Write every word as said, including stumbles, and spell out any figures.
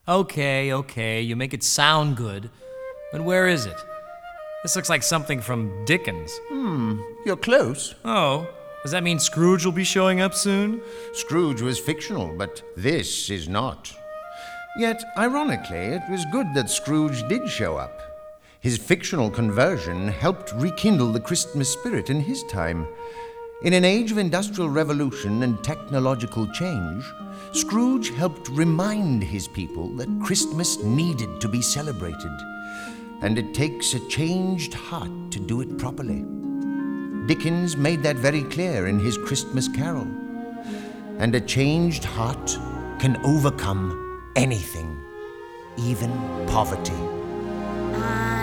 Okay, okay, you make it sound good. But where is it? This looks like something from Dickens. Hmm, you're close. Oh, does that mean Scrooge will be showing up soon? Scrooge was fictional, but this is not. Yet, ironically, it was good that Scrooge did show up. His fictional conversion helped rekindle the Christmas spirit in his time. In an age of industrial revolution and technological change, Scrooge helped remind his people that Christmas needed to be celebrated. And it takes a changed heart to do it properly. Dickens made that very clear in his Christmas Carol. And a changed heart can overcome anything, even poverty. Ah.